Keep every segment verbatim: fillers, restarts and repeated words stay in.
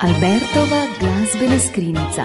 Albertova glasbena skrinjica.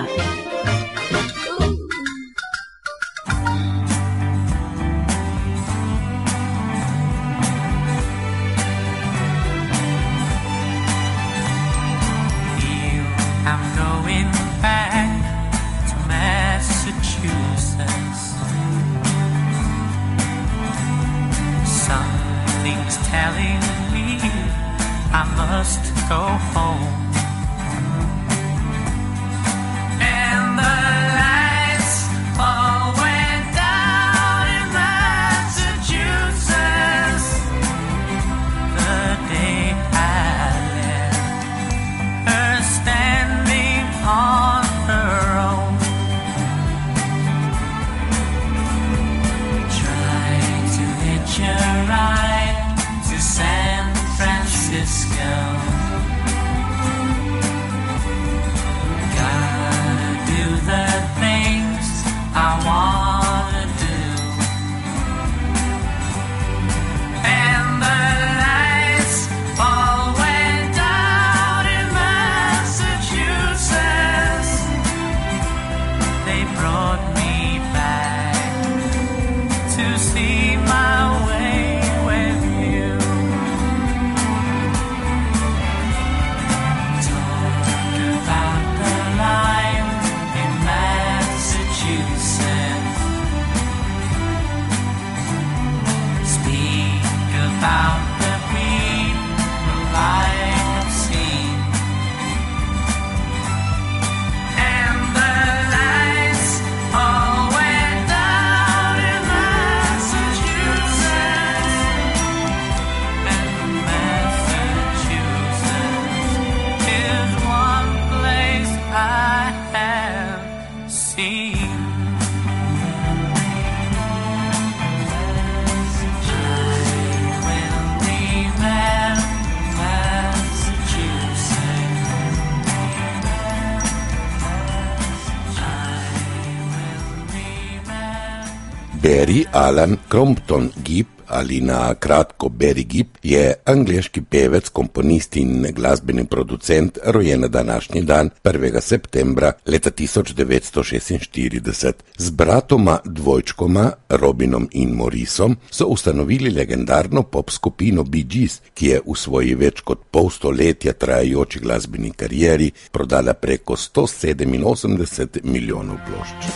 Barry Alan Crompton Gibb, ali na kratko Barry Gibb, je angleški pevec, komponist in glasbeni producent, rojen na današnji dan, prvega septembra leta tisoč devetsto šestinštirideset. Z bratoma dvojčkoma, Robinom in Morrisom, so ustanovili legendarno pop skupino Bee Gees, ki je v svoji več kot pol stoletja trajajoči glasbeni karieri prodala preko sto sedeminosemdeset milijonov plošč.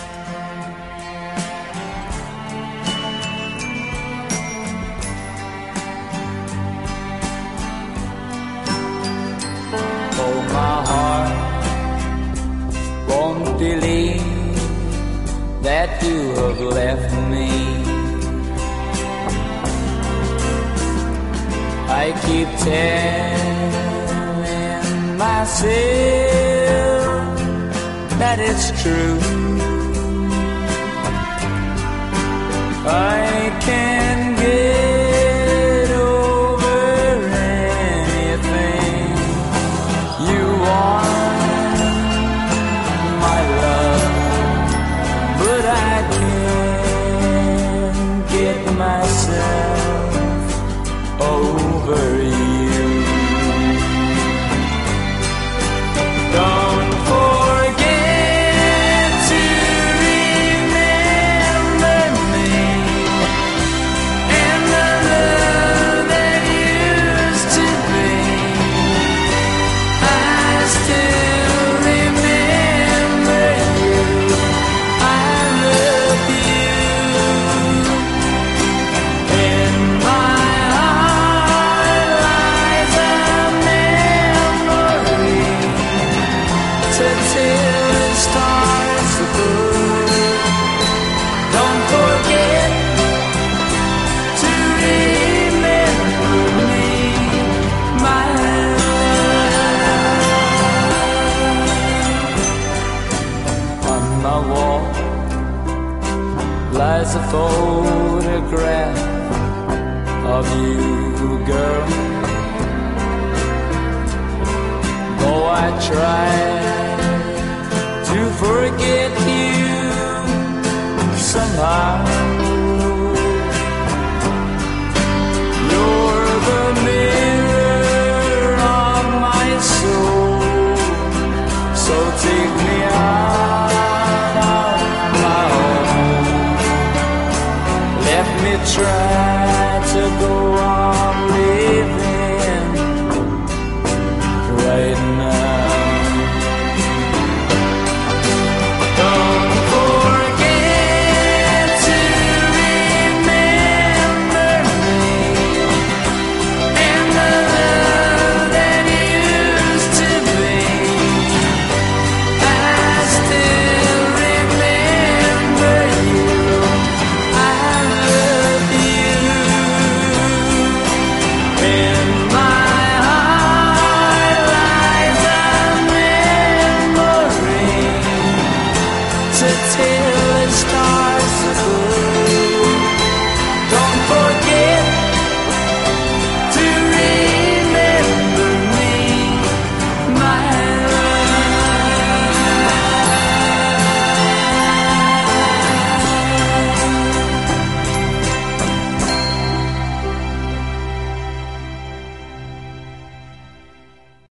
Believe that you have left me. I keep telling myself that it's true. I can get over anything you want. Myself over you. Don't forget to remember me and the love that used to be. I still remember you. I love you. Lies a photograph of you, girl. Though I try to forget you somehow, you're the mirror of my soul. Let me try to go on